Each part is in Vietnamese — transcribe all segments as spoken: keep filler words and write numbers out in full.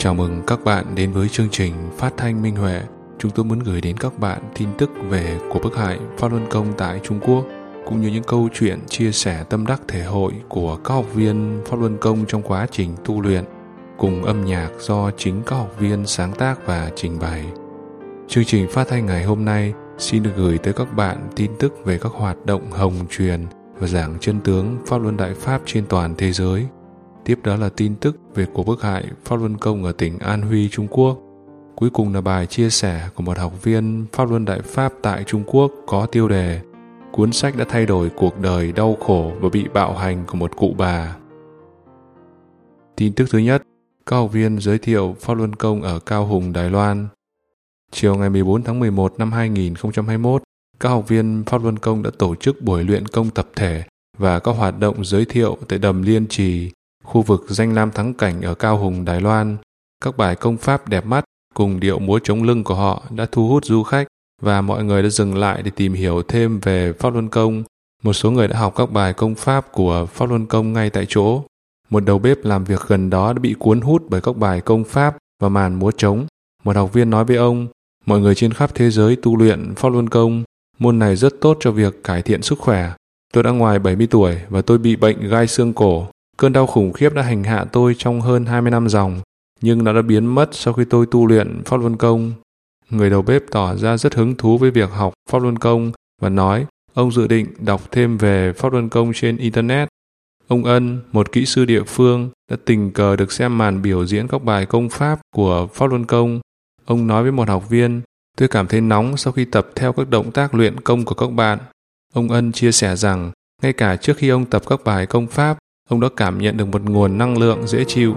Chào mừng các bạn đến với chương trình Phát thanh Minh Huệ. Chúng tôi muốn gửi đến các bạn tin tức về cuộc bức hại Pháp Luân Công tại Trung Quốc, cũng như những câu chuyện chia sẻ tâm đắc thể hội của các học viên Pháp Luân Công trong quá trình tu luyện, cùng âm nhạc do chính các học viên sáng tác và trình bày. Chương trình phát thanh ngày hôm nay xin được gửi tới các bạn tin tức về các hoạt động hồng truyền và giảng chân tướng Pháp Luân Đại Pháp trên toàn thế giới. Tiếp đó là tin tức về cuộc bức hại Pháp Luân Công ở tỉnh An Huy, Trung Quốc. Cuối cùng là bài chia sẻ của một học viên Pháp Luân Đại Pháp tại Trung Quốc có tiêu đề Cuốn sách đã thay đổi cuộc đời đau khổ và bị bạo hành của một cụ bà. Tin tức thứ nhất, các học viên giới thiệu Pháp Luân Công ở Cao Hùng, Đài Loan. Chiều ngày mười bốn tháng mười một năm hai nghìn không trăm hai mươi mốt, các học viên Pháp Luân Công đã tổ chức buổi luyện công tập thể và các hoạt động giới thiệu tại Đầm Liên Trì, khu vực danh lam thắng cảnh ở Cao Hùng, Đài Loan. Các bài công pháp đẹp mắt cùng điệu múa chống lưng của họ đã thu hút du khách và mọi người đã dừng lại để tìm hiểu thêm về Pháp Luân Công. Một số người đã học các bài công pháp của Pháp Luân Công ngay tại chỗ. Một đầu bếp làm việc gần đó đã bị cuốn hút bởi các bài công pháp và màn múa trống. Một học viên nói với ông, mọi người trên khắp thế giới tu luyện Pháp Luân Công. Môn này rất tốt cho việc cải thiện sức khỏe. Tôi đã ngoài bảy mươi tuổi và tôi bị bệnh gai xương cổ. Cơn đau khủng khiếp đã hành hạ tôi trong hơn hai mươi năm dòng, nhưng nó đã biến mất sau khi tôi tu luyện Pháp Luân Công. Người đầu bếp tỏ ra rất hứng thú với việc học Pháp Luân Công và nói ông dự định đọc thêm về Pháp Luân Công trên Internet. Ông Ân, một kỹ sư địa phương, đã tình cờ được xem màn biểu diễn các bài công pháp của Pháp Luân Công. Ông nói với một học viên, tôi cảm thấy nóng sau khi tập theo các động tác luyện công của các bạn. Ông Ân chia sẻ rằng, ngay cả trước khi ông tập các bài công pháp, ông đã cảm nhận được một nguồn năng lượng dễ chịu.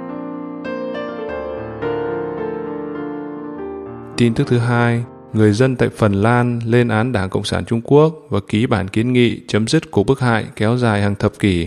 Tin tức thứ hai, người dân tại Phần Lan lên án Đảng Cộng sản Trung Quốc và ký bản kiến nghị chấm dứt cuộc bức hại kéo dài hàng thập kỷ.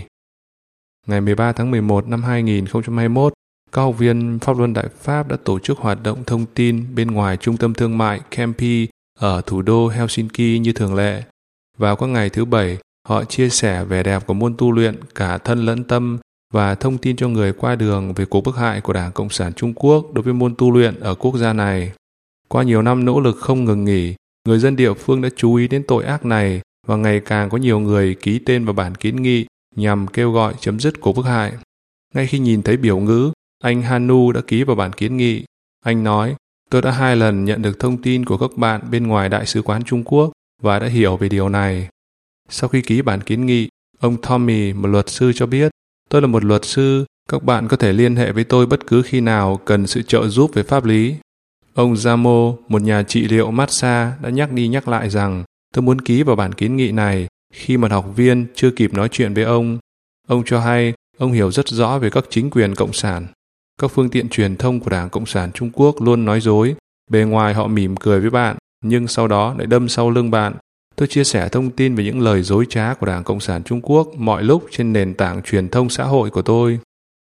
Ngày mười ba tháng mười một năm hai nghìn không trăm hai mươi mốt, các học viên Pháp Luân Đại Pháp đã tổ chức hoạt động thông tin bên ngoài trung tâm thương mại Kempi ở thủ đô Helsinki như thường lệ. Vào các ngày thứ bảy, họ chia sẻ vẻ đẹp của môn tu luyện cả thân lẫn tâm và thông tin cho người qua đường về cuộc bức hại của Đảng Cộng sản Trung Quốc đối với môn tu luyện ở quốc gia này. Qua nhiều năm nỗ lực không ngừng nghỉ, người dân địa phương đã chú ý đến tội ác này và ngày càng có nhiều người ký tên vào bản kiến nghị nhằm kêu gọi chấm dứt cuộc bức hại. Ngay khi nhìn thấy biểu ngữ, anh Hanu đã ký vào bản kiến nghị. Anh nói, tôi đã hai lần nhận được thông tin của các bạn bên ngoài Đại sứ quán Trung Quốc và đã hiểu về điều này. Sau khi ký bản kiến nghị, ông Tommy, một luật sư cho biết, tôi là một luật sư, các bạn có thể liên hệ với tôi bất cứ khi nào cần sự trợ giúp về pháp lý. Ông Zamo, một nhà trị liệu massage, đã nhắc đi nhắc lại rằng tôi muốn ký vào bản kiến nghị này khi một học viên chưa kịp nói chuyện với ông. Ông cho hay ông hiểu rất rõ về các chính quyền cộng sản. Các phương tiện truyền thông của Đảng Cộng sản Trung Quốc luôn nói dối. Bề ngoài họ mỉm cười với bạn, nhưng sau đó lại đâm sau lưng bạn. Tôi chia sẻ thông tin về những lời dối trá của Đảng Cộng sản Trung Quốc mọi lúc trên nền tảng truyền thông xã hội của tôi.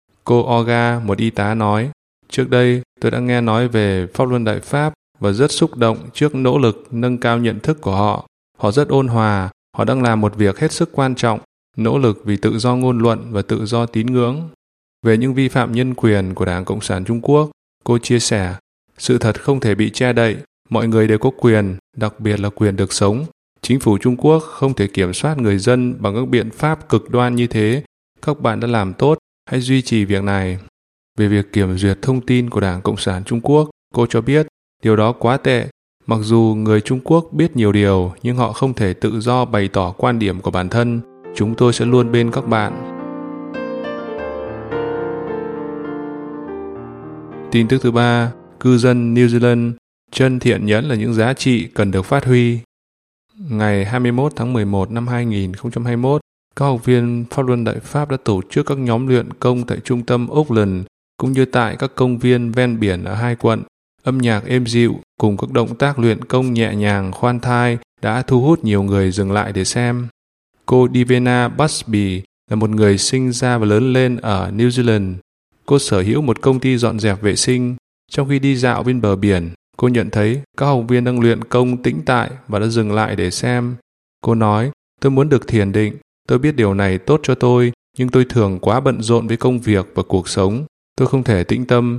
Cô Olga, một y tá nói, trước đây tôi đã nghe nói về Pháp Luân Đại Pháp và rất xúc động trước nỗ lực nâng cao nhận thức của họ. Họ rất ôn hòa, họ đang làm một việc hết sức quan trọng, nỗ lực vì tự do ngôn luận và tự do tín ngưỡng. Về những vi phạm nhân quyền của Đảng Cộng sản Trung Quốc, cô chia sẻ, sự thật không thể bị che đậy, mọi người đều có quyền, đặc biệt là quyền được sống. Chính phủ Trung Quốc không thể kiểm soát người dân bằng các biện pháp cực đoan như thế. Các bạn đã làm tốt, hãy duy trì việc này. Về việc kiểm duyệt thông tin của Đảng Cộng sản Trung Quốc, cô cho biết điều đó quá tệ. Mặc dù người Trung Quốc biết nhiều điều, nhưng họ không thể tự do bày tỏ quan điểm của bản thân. Chúng tôi sẽ luôn bên các bạn. Tin tức thứ ba, cư dân New Zealand, chân thiện nhẫn là những giá trị cần được phát huy. Ngày hai mươi mốt tháng mười một năm hai nghìn không trăm hai mươi mốt, các học viên Pháp Luân Đại Pháp đã tổ chức các nhóm luyện công tại trung tâm Auckland, cũng như tại các công viên ven biển ở hai quận. Âm nhạc êm dịu cùng các động tác luyện công nhẹ nhàng khoan thai đã thu hút nhiều người dừng lại để xem. Cô Divina Busby là một người sinh ra và lớn lên ở New Zealand. Cô sở hữu một công ty dọn dẹp vệ sinh. Trong khi đi dạo bên bờ biển, cô nhận thấy các học viên đang luyện công tĩnh tại và đã dừng lại để xem. Cô nói, tôi muốn được thiền định. Tôi biết điều này tốt cho tôi, nhưng tôi thường quá bận rộn với công việc và cuộc sống. Tôi không thể tĩnh tâm.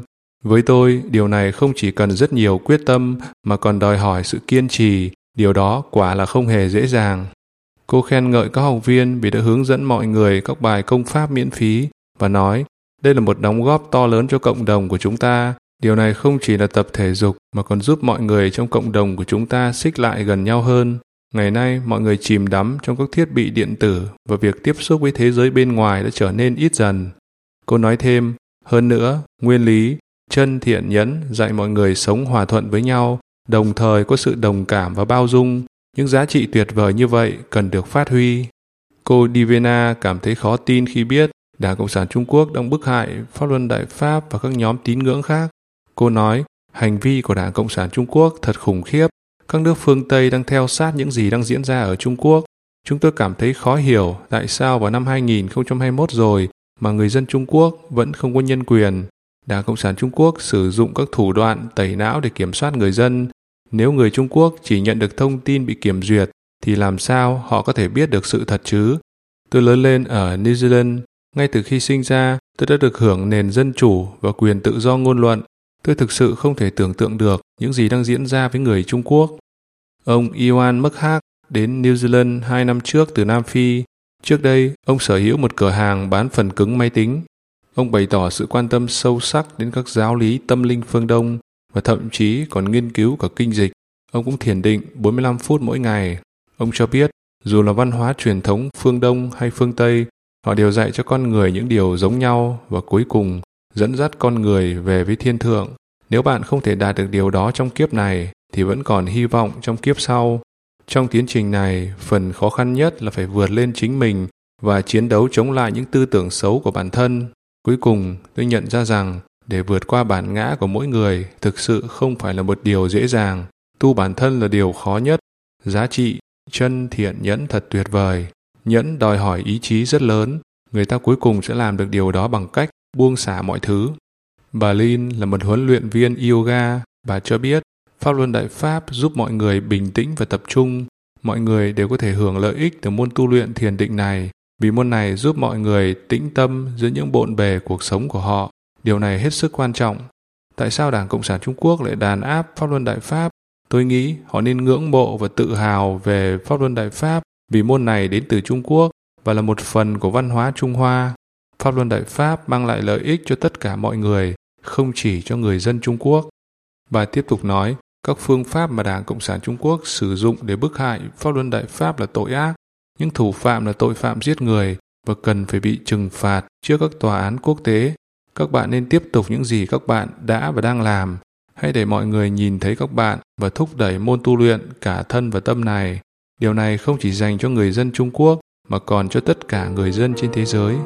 Với tôi, điều này không chỉ cần rất nhiều quyết tâm mà còn đòi hỏi sự kiên trì, điều đó quả là không hề dễ dàng. Cô khen ngợi các học viên vì đã hướng dẫn mọi người các bài công pháp miễn phí và nói, đây là một đóng góp to lớn cho cộng đồng của chúng ta. Điều này không chỉ là tập thể dục mà còn giúp mọi người trong cộng đồng của chúng ta xích lại gần nhau hơn. Ngày nay, mọi người chìm đắm trong các thiết bị điện tử và việc tiếp xúc với thế giới bên ngoài đã trở nên ít dần. Cô nói thêm, hơn nữa, nguyên lý, chân thiện nhẫn dạy mọi người sống hòa thuận với nhau, đồng thời có sự đồng cảm và bao dung. Những giá trị tuyệt vời như vậy cần được phát huy. Cô Divina cảm thấy khó tin khi biết Đảng Cộng sản Trung Quốc đang bức hại Pháp Luân Đại Pháp và các nhóm tín ngưỡng khác. Cô nói, hành vi của Đảng Cộng sản Trung Quốc thật khủng khiếp. Các nước phương Tây đang theo sát những gì đang diễn ra ở Trung Quốc. Chúng tôi cảm thấy khó hiểu tại sao vào năm hai nghìn không trăm hai mươi mốt rồi mà người dân Trung Quốc vẫn không có nhân quyền. Đảng Cộng sản Trung Quốc sử dụng các thủ đoạn tẩy não để kiểm soát người dân. Nếu người Trung Quốc chỉ nhận được thông tin bị kiểm duyệt, thì làm sao họ có thể biết được sự thật chứ? Tôi lớn lên ở New Zealand. Ngay từ khi sinh ra, tôi đã được hưởng nền dân chủ và quyền tự do ngôn luận. Tôi thực sự không thể tưởng tượng được những gì đang diễn ra với người Trung Quốc. Ông Iwan Mkhak đến New Zealand hai năm trước từ Nam Phi. Trước đây, ông sở hữu một cửa hàng bán phần cứng máy tính. Ông bày tỏ sự quan tâm sâu sắc đến các giáo lý tâm linh phương Đông và thậm chí còn nghiên cứu cả kinh dịch. Ông cũng thiền định bốn mươi lăm phút mỗi ngày. Ông cho biết, dù là văn hóa truyền thống phương Đông hay phương Tây, họ đều dạy cho con người những điều giống nhau và cuối cùng dẫn dắt con người về với thiên thượng. Nếu bạn không thể đạt được điều đó trong kiếp này, thì vẫn còn hy vọng trong kiếp sau. Trong tiến trình này, phần khó khăn nhất là phải vượt lên chính mình và chiến đấu chống lại những tư tưởng xấu của bản thân. Cuối cùng, tôi nhận ra rằng để vượt qua bản ngã của mỗi người thực sự không phải là một điều dễ dàng. Tu bản thân là điều khó nhất. Giá trị, chân thiện nhẫn thật tuyệt vời. Nhẫn đòi hỏi ý chí rất lớn. Người ta cuối cùng sẽ làm được điều đó bằng cách buông xả mọi thứ. Bà Lin là một huấn luyện viên yoga. Bà cho biết, Pháp Luân Đại Pháp giúp mọi người bình tĩnh và tập trung. Mọi người đều có thể hưởng lợi ích từ môn tu luyện thiền định này, vì môn này giúp mọi người tĩnh tâm giữa những bộn bề cuộc sống của họ. Điều này hết sức quan trọng. Tại sao Đảng Cộng sản Trung Quốc lại đàn áp Pháp Luân Đại Pháp? Tôi nghĩ họ nên ngưỡng mộ và tự hào về Pháp Luân Đại Pháp vì môn này đến từ Trung Quốc và là một phần của văn hóa Trung Hoa. Pháp Luân Đại Pháp mang lại lợi ích cho tất cả mọi người, không chỉ cho người dân Trung Quốc. Bà tiếp tục nói, các phương pháp mà Đảng Cộng sản Trung Quốc sử dụng để bức hại Pháp Luân Đại Pháp là tội ác. Những thủ phạm là tội phạm giết người và cần phải bị trừng phạt trước các tòa án quốc tế. Các bạn nên tiếp tục những gì các bạn đã và đang làm. Hãy để mọi người nhìn thấy các bạn và thúc đẩy môn tu luyện cả thân và tâm này. Điều này không chỉ dành cho người dân Trung Quốc mà còn cho tất cả người dân trên thế giới.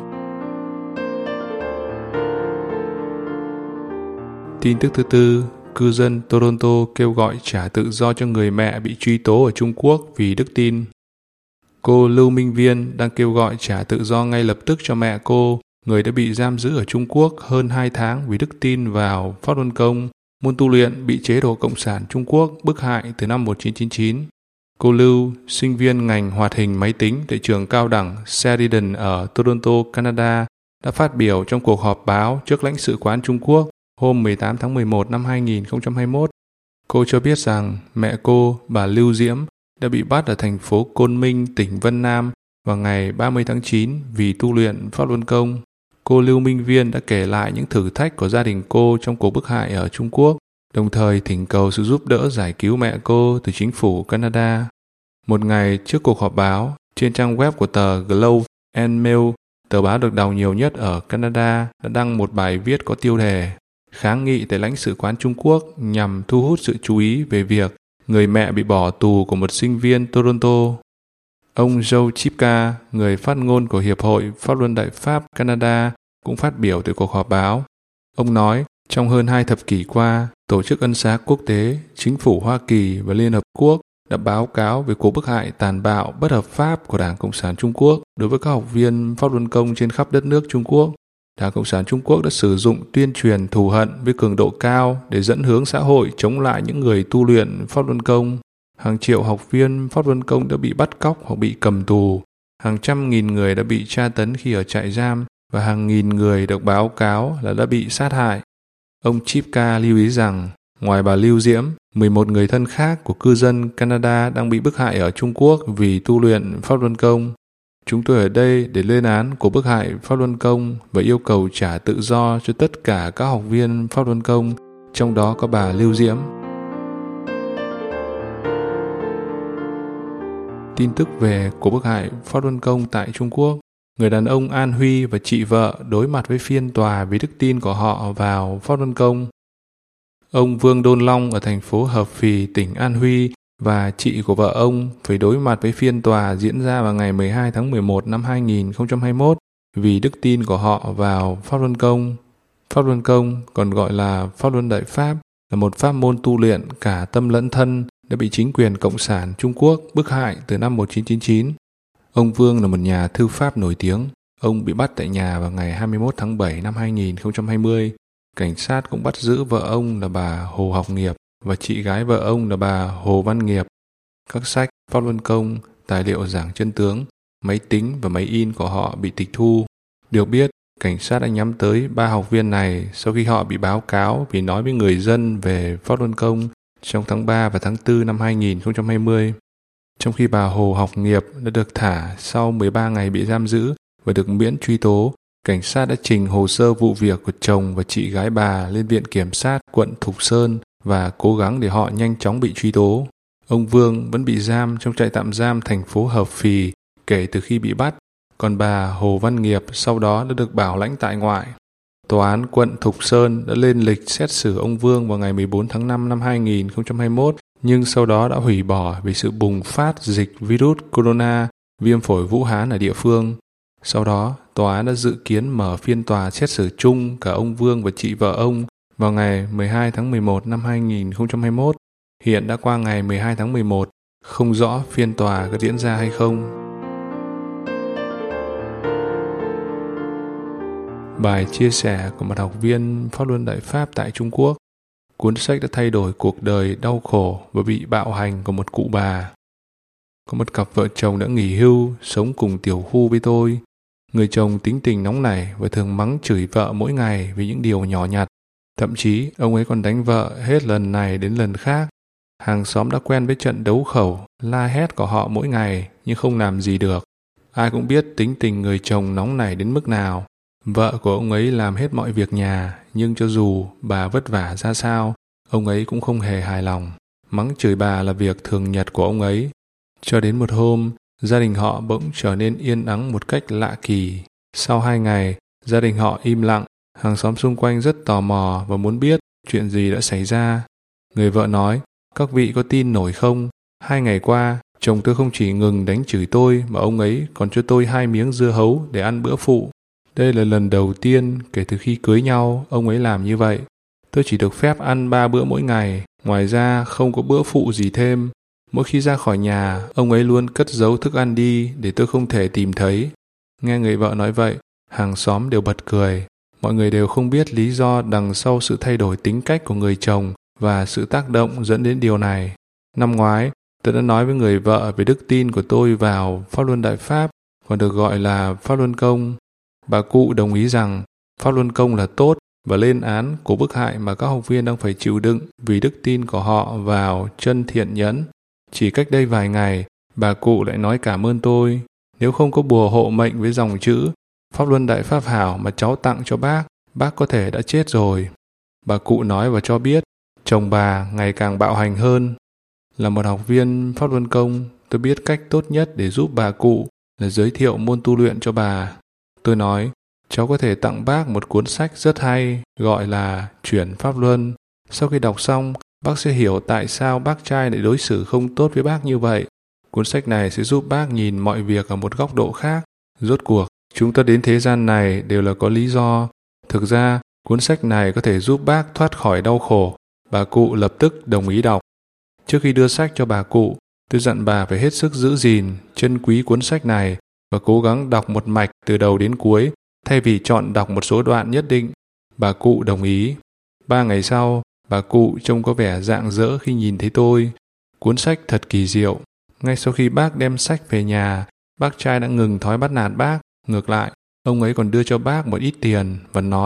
Tin tức thứ tư, cư dân Toronto kêu gọi trả tự do cho người mẹ bị truy tố ở Trung Quốc vì đức tin. Cô Lưu Minh Viên đang kêu gọi trả tự do ngay lập tức cho mẹ cô, người đã bị giam giữ ở Trung Quốc hơn hai tháng vì đức tin vào Pháp Luân Công, môn tu luyện bị chế độ Cộng sản Trung Quốc bức hại từ năm một nghìn chín trăm chín mươi chín. Cô Lưu, sinh viên ngành hoạt hình máy tính tại trường cao đẳng Sheridan ở Toronto, Canada, đã phát biểu trong cuộc họp báo trước lãnh sự quán Trung Quốc hôm mười tám tháng mười một năm hai nghìn không trăm hai mươi mốt. Cô cho biết rằng mẹ cô, bà Lưu Diễm, đã bị bắt ở thành phố Côn Minh, tỉnh Vân Nam vào ngày ba mươi tháng chín vì tu luyện Pháp Luân Công. Cô Lưu Minh Viên đã kể lại những thử thách của gia đình cô trong cuộc bức hại ở Trung Quốc, đồng thời thỉnh cầu sự giúp đỡ giải cứu mẹ cô từ chính phủ Canada. Một ngày trước cuộc họp báo, trên trang web của tờ Globe and Mail, tờ báo được đọc nhiều nhất ở Canada, đã đăng một bài viết có tiêu đề kháng nghị tại lãnh sự quán Trung Quốc nhằm thu hút sự chú ý về việc người mẹ bị bỏ tù của một sinh viên Toronto. Ông Joe Chipka, người phát ngôn của Hiệp hội Pháp Luân Đại Pháp Canada, cũng phát biểu tại cuộc họp báo. Ông nói, trong hơn hai thập kỷ qua, Tổ chức Ân xá Quốc tế, Chính phủ Hoa Kỳ và Liên Hợp Quốc đã báo cáo về cuộc bức hại tàn bạo bất hợp pháp của Đảng Cộng sản Trung Quốc đối với các học viên Pháp Luân Công trên khắp đất nước Trung Quốc. Đảng Cộng sản Trung Quốc đã sử dụng tuyên truyền thù hận với cường độ cao để dẫn hướng xã hội chống lại những người tu luyện Pháp Luân Công. Hàng triệu học viên Pháp Luân Công đã bị bắt cóc hoặc bị cầm tù. Hàng trăm nghìn người đã bị tra tấn khi ở trại giam và hàng nghìn người được báo cáo là đã bị sát hại. Ông Chipka lưu ý rằng, ngoài bà Lưu Diễm, mười một người thân khác của cư dân Canada đang bị bức hại ở Trung Quốc vì tu luyện Pháp Luân Công. Chúng tôi ở đây để lên án cuộc bức hại Pháp Luân Công và yêu cầu trả tự do cho tất cả các học viên Pháp Luân Công, trong đó có bà Lưu Diễm. Tin tức về cuộc bức hại Pháp Luân Công tại Trung Quốc. Người đàn ông An Huy và chị vợ đối mặt với phiên tòa vì đức tin của họ vào Pháp Luân Công. Ông Vương Đôn Long ở thành phố Hợp Phì, tỉnh An Huy và chị của vợ ông phải đối mặt với phiên tòa diễn ra vào ngày mười hai tháng mười một năm hai nghìn không trăm hai mươi mốt vì đức tin của họ vào Pháp Luân Công. Pháp Luân Công, còn gọi là Pháp Luân Đại Pháp, là một pháp môn tu luyện cả tâm lẫn thân đã bị chính quyền Cộng sản Trung Quốc bức hại từ năm một nghìn chín trăm chín mươi chín. Ông Vương là một nhà thư pháp nổi tiếng. Ông bị bắt tại nhà vào ngày hai mươi mốt tháng bảy năm hai nghìn không trăm hai mươi. Cảnh sát cũng bắt giữ vợ ông là bà Hồ Học Nghiệp và chị gái vợ ông là bà Hồ Văn Nghiệp. Các sách, Pháp Luân Công, tài liệu giảng chân tướng, máy tính và máy in của họ bị tịch thu. Được biết, cảnh sát đã nhắm tới ba học viên này sau khi họ bị báo cáo vì nói với người dân về Pháp Luân Công trong tháng ba và tháng tư năm hai nghìn không trăm hai mươi. Trong khi bà Hồ Học Nghiệp đã được thả sau mười ba ngày bị giam giữ và được miễn truy tố, cảnh sát đã trình hồ sơ vụ việc của chồng và chị gái bà lên Viện Kiểm sát quận Thục Sơn và cố gắng để họ nhanh chóng bị truy tố. Ông Vương vẫn bị giam trong trại tạm giam thành phố Hợp Phì kể từ khi bị bắt, còn bà Hồ Văn Nghiệp sau đó đã được bảo lãnh tại ngoại. Tòa án quận Thục Sơn đã lên lịch xét xử ông Vương vào ngày mười bốn tháng năm năm hai nghìn không trăm hai mươi mốt, nhưng sau đó đã hủy bỏ vì sự bùng phát dịch virus corona, viêm phổi Vũ Hán ở địa phương. Sau đó, tòa án đã dự kiến mở phiên tòa xét xử chung cả ông Vương và chị vợ ông vào ngày mười hai tháng mười một năm hai nghìn không trăm hai mươi mốt. Hiện đã qua ngày mười hai tháng mười một, không rõ phiên tòa có diễn ra hay không. Bài chia sẻ của một học viên Pháp Luân Đại Pháp tại Trung Quốc. Cuốn sách đã thay đổi cuộc đời đau khổ và bị bạo hành của một cụ bà. Có một cặp vợ chồng đã nghỉ hưu, sống cùng tiểu khu với tôi. Người chồng tính tình nóng nảy và thường mắng chửi vợ mỗi ngày vì những điều nhỏ nhặt. Thậm chí, ông ấy còn đánh vợ hết lần này đến lần khác. Hàng xóm đã quen với trận đấu khẩu, la hét của họ mỗi ngày nhưng không làm gì được. Ai cũng biết tính tình người chồng nóng nảy đến mức nào. Vợ của ông ấy làm hết mọi việc nhà, nhưng cho dù bà vất vả ra sao, ông ấy cũng không hề hài lòng. Mắng chửi bà là việc thường nhật của ông ấy. Cho đến một hôm, gia đình họ bỗng trở nên yên ắng một cách lạ kỳ. Sau hai ngày, gia đình họ im lặng. Hàng xóm xung quanh rất tò mò và muốn biết chuyện gì đã xảy ra. Người vợ nói, các vị có tin nổi không? Hai ngày qua, chồng tôi không chỉ ngừng đánh chửi tôi mà ông ấy còn cho tôi hai miếng dưa hấu để ăn bữa phụ. Đây là lần đầu tiên kể từ khi cưới nhau ông ấy làm như vậy. Tôi chỉ được phép ăn ba bữa mỗi ngày, ngoài ra không có bữa phụ gì thêm. Mỗi khi ra khỏi nhà, ông ấy luôn cất giấu thức ăn đi để tôi không thể tìm thấy. Nghe người vợ nói vậy, hàng xóm đều bật cười. Mọi người đều không biết lý do đằng sau sự thay đổi tính cách của người chồng và sự tác động dẫn đến điều này. Năm ngoái, tôi đã nói với người vợ về đức tin của tôi vào Pháp Luân Đại Pháp, còn được gọi là Pháp Luân Công. Bà cụ đồng ý rằng Pháp Luân Công là tốt và lên án của bức hại mà các học viên đang phải chịu đựng vì đức tin của họ vào chân thiện nhẫn. Chỉ cách đây vài ngày, bà cụ lại nói cảm ơn tôi. Nếu không có bùa hộ mệnh với dòng chữ Pháp Luân Đại Pháp Hảo mà cháu tặng cho bác, bác có thể đã chết rồi. Bà cụ nói và cho biết chồng bà ngày càng bạo hành hơn. Là một học viên Pháp Luân Công, tôi biết cách tốt nhất để giúp bà cụ là giới thiệu môn tu luyện cho bà. Tôi nói, cháu có thể tặng bác một cuốn sách rất hay, gọi là Chuyển Pháp Luân. Sau khi đọc xong, bác sẽ hiểu tại sao bác trai lại đối xử không tốt với bác như vậy. Cuốn sách này sẽ giúp bác nhìn mọi việc ở một góc độ khác. Rốt cuộc, chúng ta đến thế gian này đều là có lý do. Thực ra, cuốn sách này có thể giúp bác thoát khỏi đau khổ. Bà cụ lập tức đồng ý đọc. Trước khi đưa sách cho bà cụ, tôi dặn bà phải hết sức giữ gìn, trân quý cuốn sách này và cố gắng đọc một mạch từ đầu đến cuối, thay vì chọn đọc một số đoạn nhất định. Bà cụ đồng ý. Ba ngày sau, bà cụ trông có vẻ rạng rỡ khi nhìn thấy tôi. Cuốn sách thật kỳ diệu. Ngay sau khi bác đem sách về nhà, bác trai đã ngừng thói bắt nạt bác. Ngược lại, ông ấy còn đưa cho bác một ít tiền và nói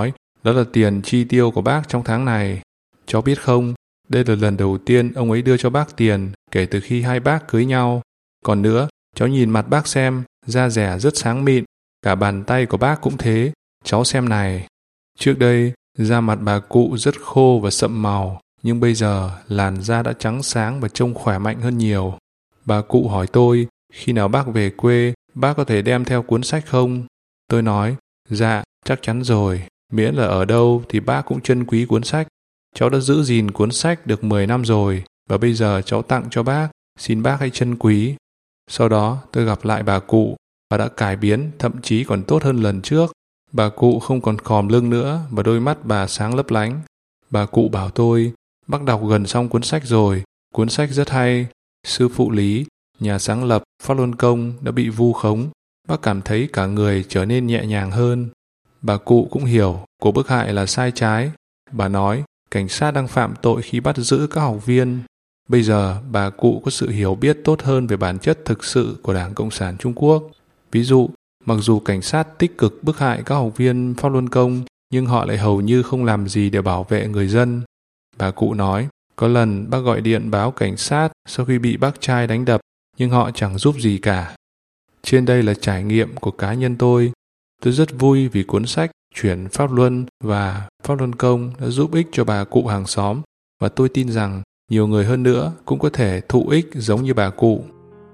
Đó là tiền chi tiêu của bác trong tháng này. Cháu biết không, đây là lần đầu tiên ông ấy đưa cho bác tiền kể từ khi hai bác cưới nhau. Còn nữa, cháu nhìn mặt bác xem, da dẻ rất sáng mịn, cả bàn tay của bác cũng thế. Cháu xem này. Trước đây, da mặt bà cụ rất khô và sậm màu, nhưng bây giờ làn da đã trắng sáng và trông khỏe mạnh hơn nhiều. Bà cụ hỏi tôi, khi nào bác về quê, bác có thể đem theo cuốn sách không? Tôi nói, dạ, chắc chắn rồi, miễn là ở đâu thì bác cũng trân quý cuốn sách. Cháu đã giữ gìn cuốn sách được mười năm rồi, và bây giờ cháu tặng cho bác, xin bác hãy trân quý. Sau đó tôi gặp lại bà cụ, và đã cải biến, thậm chí còn tốt hơn lần trước. Bà cụ không còn khòm lưng nữa, và đôi mắt bà sáng lấp lánh. Bà cụ bảo tôi, bác đọc gần xong cuốn sách rồi, cuốn sách rất hay. Sư phụ Lý, nhà sáng lập Pháp Luân Công đã bị vu khống. Bác cảm thấy cả người trở nên nhẹ nhàng hơn. Bà cụ cũng hiểu cuộc bức hại là sai trái. Bà nói, cảnh sát đang phạm tội khi bắt giữ các học viên. Bây giờ, bà cụ có sự hiểu biết tốt hơn về bản chất thực sự của Đảng Cộng sản Trung Quốc. Ví dụ, mặc dù cảnh sát tích cực bức hại các học viên Pháp Luân Công, nhưng họ lại hầu như không làm gì để bảo vệ người dân. Bà cụ nói, có lần bác gọi điện báo cảnh sát sau khi bị bác trai đánh đập, nhưng họ chẳng giúp gì cả. Trên đây là trải nghiệm của cá nhân tôi. Tôi rất vui vì cuốn sách Chuyển Pháp Luân và Pháp Luân Công đã giúp ích cho bà cụ hàng xóm, và tôi tin rằng nhiều người hơn nữa cũng có thể thụ ích giống như bà cụ.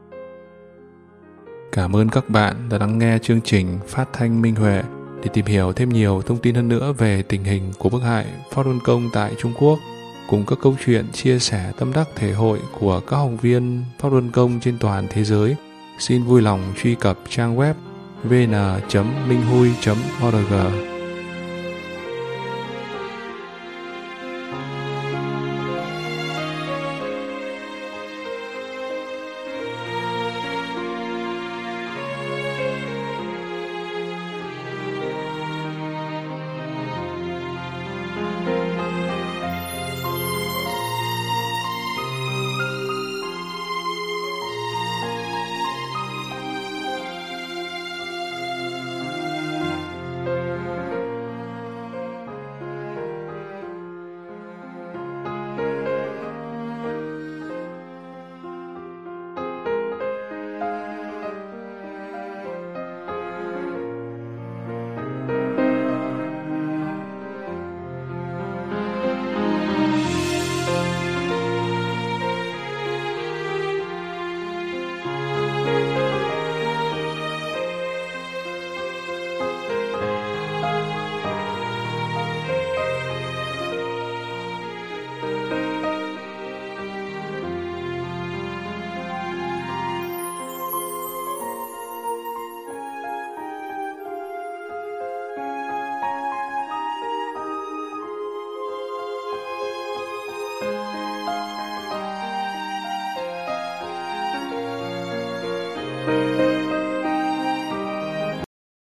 Cảm ơn các bạn đã lắng nghe chương trình Phát thanh Minh Huệ. Để tìm hiểu thêm nhiều thông tin hơn nữa về tình hình của bức hại Pháp Luân Công tại Trung Quốc, cùng các câu chuyện chia sẻ tâm đắc thể hội của các học viên Pháp Luân Công trên toàn thế giới, xin vui lòng truy cập trang web vê en chấm minh hui chấm o rờ giê. Thank you.